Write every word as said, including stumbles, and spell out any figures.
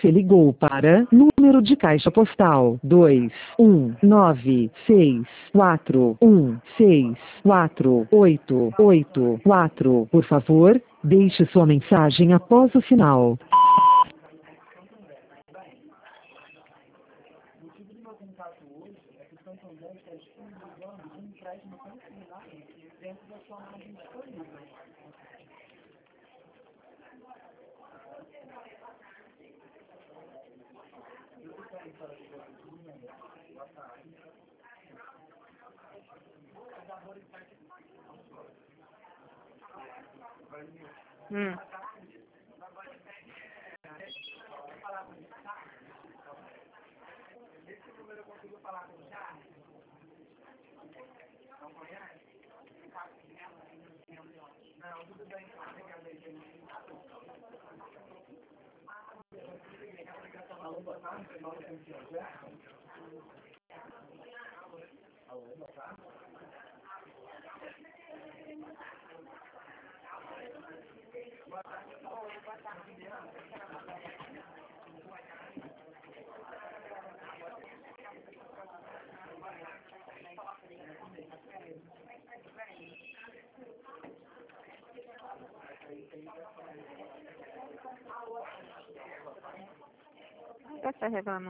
Você ligou para número de caixa postal dois um nove seis quatro um seis quatro oito oito quatro. Por favor, deixe sua mensagem após o sinal. Hum. Tá carregando.